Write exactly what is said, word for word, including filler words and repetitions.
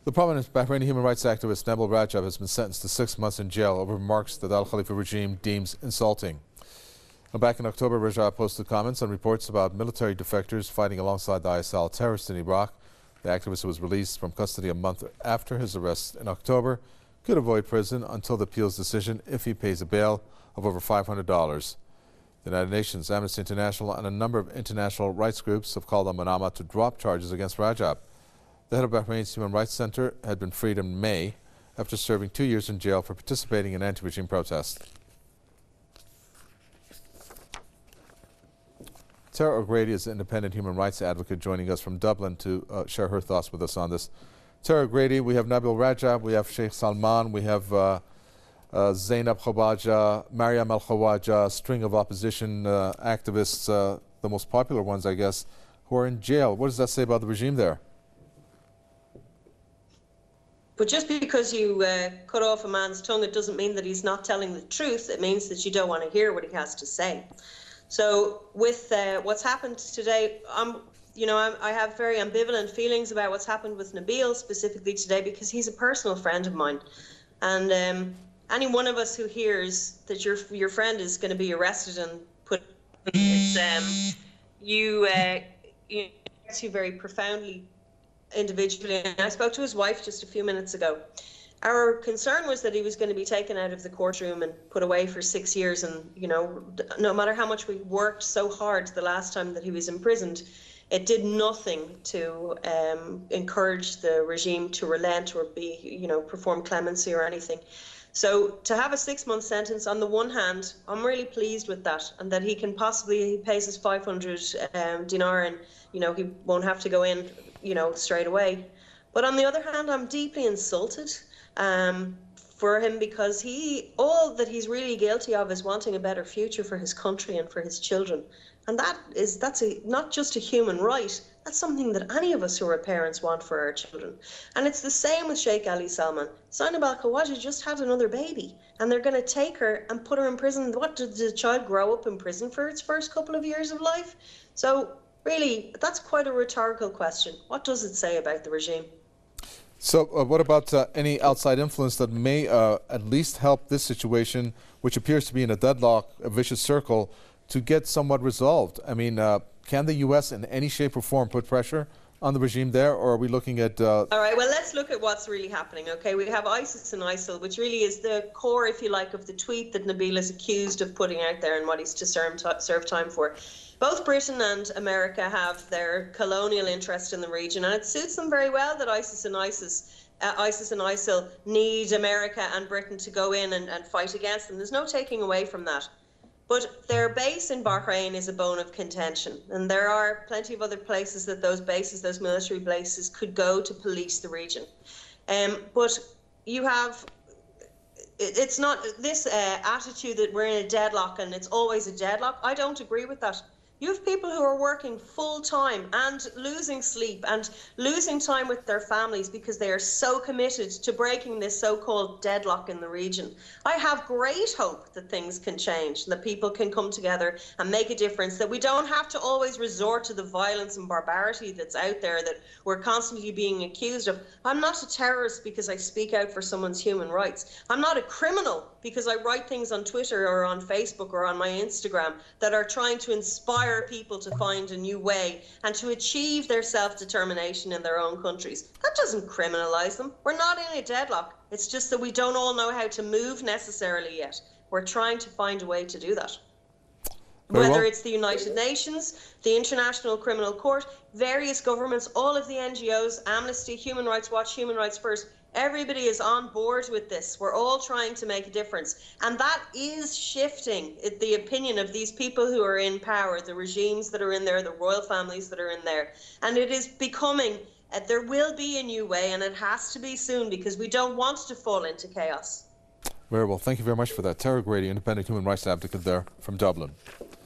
The prominent Bahraini human rights activist Nabil Rajab has been sentenced to six months in jail over remarks that Al Khalifa regime deems insulting. Now, back in October, Rajab posted comments on reports about military defectors fighting alongside the I S L terrorists in Iraq. The activist was released from custody a month after his arrest in October, could avoid prison until the appeals decision if he pays a bail of over five hundred dollars. The United Nations, Amnesty International and a number of international rights groups have called on Manama to drop charges against Rajab. The head of Bahrain's Human Rights Center had been freed in May after serving two years in jail for participating in anti-regime protests. Tara O'Grady is an independent human rights advocate joining us from Dublin to uh, share her thoughts with us on this. Tara O'Grady, we have Nabil Rajab, we have Sheikh Salman, we have uh, uh, Zainab Khawaja, Mariam Al-Khawaja, a string of opposition uh, activists, uh, the most popular ones, I guess, who are in jail. What does that say about the regime there? But just because you uh, cut off a man's tongue, it doesn't mean that he's not telling the truth. It means that you don't want to hear what he has to say. So with uh, what's happened today, I'm, you know, I'm, I have very ambivalent feelings about what's happened with Nabil specifically today because he's a personal friend of mine. And um, any one of us who hears that your your friend is going to be arrested and put, it's, um, you, uh, you, you very profoundly individually. And I spoke to his wife just a few minutes ago. Our concern was that he was going to be taken out of the courtroom and put away for six years. And, you know, no matter how much we worked so hard the last time that he was imprisoned, it did nothing to um, encourage the regime to relent or be, you know, perform clemency or anything. So to have a six-month sentence, on the one hand, I'm really pleased with that, and that he can possibly, he pays his five hundred um, dinar and, you know, he won't have to go in, you know, straight away. But on the other hand, I'm deeply insulted um, for him because he, all that he's really guilty of is wanting a better future for his country and for his children. And that is, that's a, not just a human right, that's something that any of us who are parents want for our children. And it's the same with Sheikh Ali Salman. Zainab Al-Khawaja just had another baby, and they're going to take her and put her in prison. What, did the child grow up in prison for its first couple of years of life? So really, that's quite a rhetorical question. What does it say about the regime? So uh, what about uh, any outside influence that may uh, at least help this situation, which appears to be in a deadlock, a vicious circle, to get somewhat resolved? I mean, uh, can the U S in any shape or form put pressure on the regime there, or are we looking at... Uh... All right, well, let's look at what's really happening, okay? We have ISIS and ISIL, which really is the core, if you like, of the tweet that Nabil is accused of putting out there and what he's to serve, serve time for. Both Britain and America have their colonial interest in the region, and it suits them very well that ISIS and ISIS, uh, ISIS and ISIL need America and Britain to go in and, and fight against them. There's no taking away from that. But their base in Bahrain is a bone of contention, and there are plenty of other places that those bases, those military bases, could go to police the region. Um, but you have, it's not this uh, attitude that we're in a deadlock and it's always a deadlock. I don't agree with that. You have people who are working full time and losing sleep and losing time with their families because they are so committed to breaking this so-called deadlock in the region. I have great hope that things can change, that people can come together and make a difference, that we don't have to always resort to the violence and barbarity that's out there that we're constantly being accused of. I'm not a terrorist because I speak out for someone's human rights. I'm not a criminal because I write things on Twitter or on Facebook or on my Instagram that are trying to inspire people to find a new way and to achieve their self-determination in their own countries. That doesn't criminalize them. We're not in a deadlock. It's just that we don't all know how to move necessarily yet. We're trying to find a way to do that. Very Whether well. it's the United Nations, the International Criminal Court, various governments, all of the N G Os, Amnesty, Human Rights Watch, Human Rights First, everybody is on board with this. We're all trying to make a difference. And that is shifting the opinion of these people who are in power, the regimes that are in there, the royal families that are in there. And it is becoming, uh, there will be a new way, and it has to be soon because we don't want to fall into chaos. Very well. Thank you very much for that. Tara O'Grady, independent human rights advocate there from Dublin.